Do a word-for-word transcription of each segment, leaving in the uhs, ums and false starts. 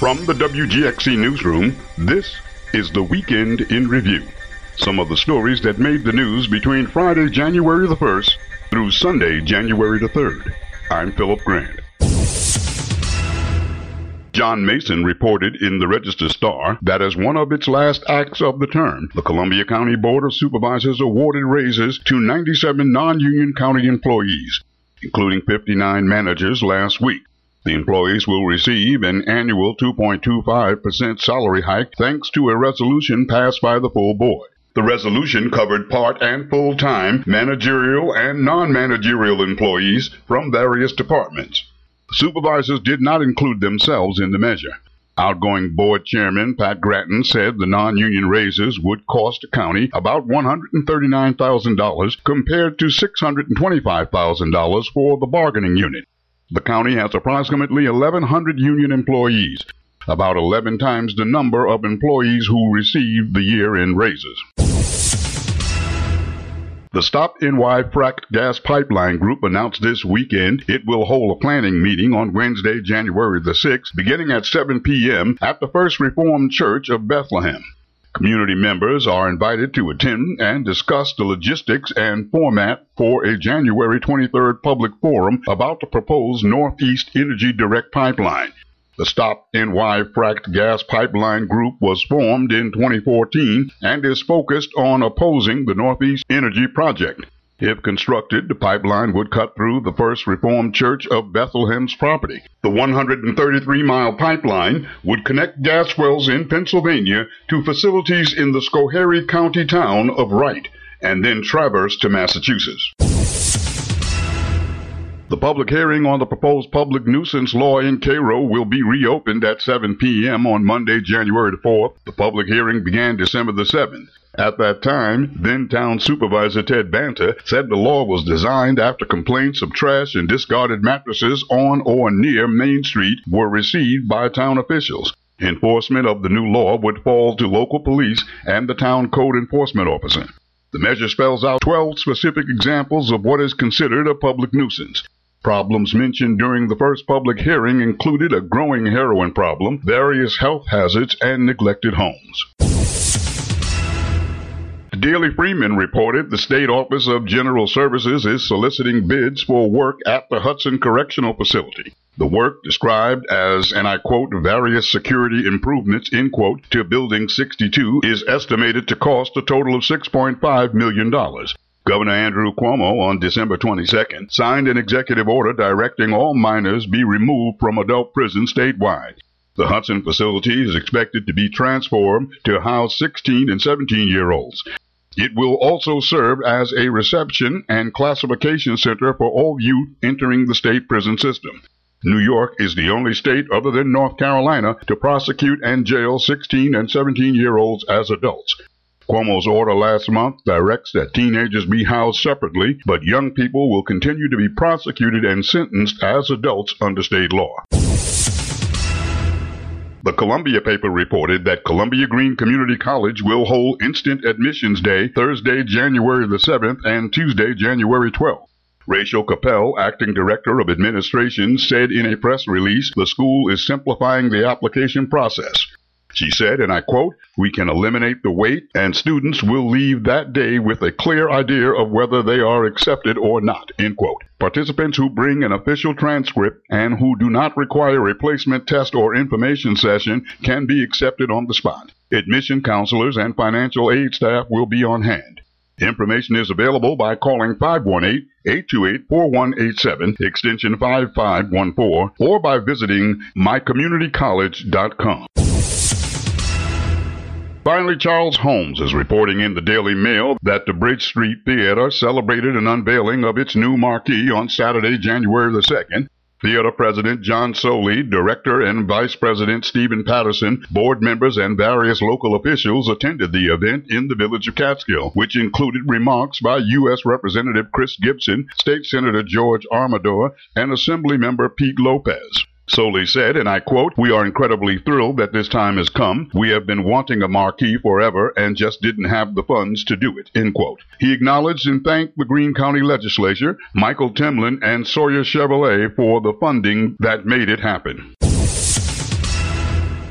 From the W G X C Newsroom, this is the Weekend in Review. Some of the stories that made the news between Friday, January the first through Sunday, January the third. I'm Philip Grant. John Mason reported in the Register-Star that as one of its last acts of the term, the Columbia County Board of Supervisors awarded raises to ninety-seven non-union county employees, including fifty-nine managers last week. The employees will receive an annual two point two five percent salary hike thanks to a resolution passed by the full board. The resolution covered part and full-time managerial and non-managerial employees from various departments. Supervisors did not include themselves in the measure. Outgoing board chairman Pat Gratton said the non-union raises would cost the county about one hundred thirty-nine thousand dollars compared to six hundred twenty-five thousand dollars for the bargaining unit. The county has approximately eleven hundred union employees, about eleven times the number of employees who received the year-end raises. The Stop N Y Fracked Gas Pipeline Group announced this weekend it will hold a planning meeting on Wednesday, January the sixth, beginning at seven p.m. at the First Reformed Church of Bethlehem. Community members are invited to attend and discuss the logistics and format for a January twenty-third public forum about the proposed Northeast Energy Direct Pipeline. The Stop N Y Fracked Gas Pipeline Group was formed in twenty fourteen and is focused on opposing the Northeast Energy Project. If constructed, the pipeline would cut through the First Reformed Church of Bethlehem's property. The one hundred thirty-three mile pipeline would connect gas wells in Pennsylvania to facilities in the Schoharie County town of Wright, and then traverse to Massachusetts. The public hearing on the proposed public nuisance law in Cairo will be reopened at seven p.m. on Monday, January the fourth. The public hearing began December the seventh. At that time, then-town supervisor Ted Banta said the law was designed after complaints of trash and discarded mattresses on or near Main Street were received by town officials. Enforcement of the new law would fall to local police and the town code enforcement officer. The measure spells out twelve specific examples of what is considered a public nuisance. Problems mentioned during the first public hearing included a growing heroin problem, various health hazards, and neglected homes. The Daily Freeman reported the State Office of General Services is soliciting bids for work at the Hudson Correctional Facility. The work, described as, and I quote, various security improvements, end quote, to Building sixty-two, is estimated to cost a total of six point five million dollars. Governor Andrew Cuomo on December twenty-second signed an executive order directing all minors be removed from adult prisons statewide. The Hudson facility is expected to be transformed to house sixteen and seventeen-year-olds. It will also serve as a reception and classification center for all youth entering the state prison system. New York is the only state other than North Carolina to prosecute and jail sixteen and seventeen-year-olds as adults. Cuomo's order last month directs that teenagers be housed separately, but young people will continue to be prosecuted and sentenced as adults under state law. The Columbia paper reported that Columbia Green Community College will hold Instant Admissions Day Thursday, January the seventh and Tuesday, January twelfth. Rachel Capel, acting director of administration, said in a press release the school is simplifying the application process. She said, and I quote, "We can eliminate the wait, and students will leave that day with a clear idea of whether they are accepted or not," end quote. Participants who bring an official transcript and who do not require a replacement test or information session can be accepted on the spot. Admission counselors and financial aid staff will be on hand. Information is available by calling five one eight, eight two eight, four one eight seven, extension five five one four, or by visiting my community college dot com. Finally, Charles Holmes is reporting in the Daily Mail that the Bridge Street Theater celebrated an unveiling of its new marquee on Saturday, January the second. Theater President John Soley, Director and Vice President Stephen Patterson, board members, and various local officials attended the event in the village of Catskill, which included remarks by U S Representative Chris Gibson, State Senator George Armador, and Assemblymember Pete Lopez. Soley said, and I quote, "We are incredibly thrilled that this time has come. We have been wanting a marquee forever and just didn't have the funds to do it," end quote. He acknowledged and thanked the Greene County Legislature, Michael Timlin, and Sawyer Chevrolet for the funding that made it happen.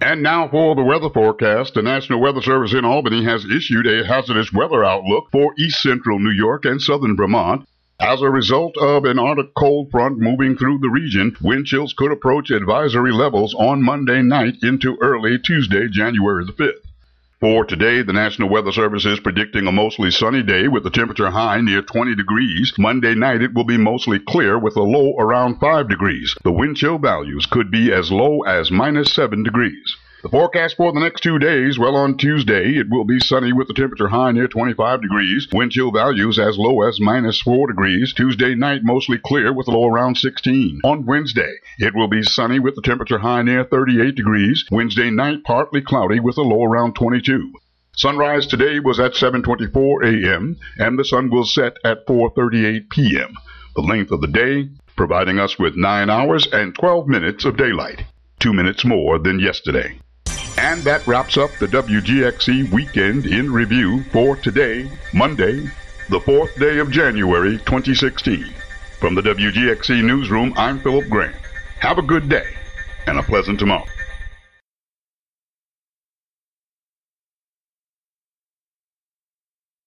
And now for the weather forecast. The National Weather Service in Albany has issued a hazardous weather outlook for east central New York and southern Vermont. As a result of an Arctic cold front moving through the region, wind chills could approach advisory levels on Monday night into early Tuesday, January the fifth. For today, the National Weather Service is predicting a mostly sunny day with the temperature high near twenty degrees. Monday night it will be mostly clear with a low around five degrees. The wind chill values could be as low as minus seven degrees. The forecast for the next two days, well, on Tuesday, it will be sunny with the temperature high near twenty-five degrees. Wind chill values as low as minus four degrees. Tuesday night, mostly clear with a low around sixteen. On Wednesday, it will be sunny with the temperature high near thirty-eight degrees. Wednesday night, partly cloudy with a low around twenty-two. Sunrise today was at seven twenty-four a.m., and the sun will set at four thirty-eight p.m. The length of the day, providing us with nine hours and twelve minutes of daylight. Two minutes more than yesterday. And that wraps up the W G X C Weekend in Review for today, Monday, the fourth day of January twenty sixteen. From the W G X C Newsroom, I'm Philip Grant. Have a good day and a pleasant tomorrow.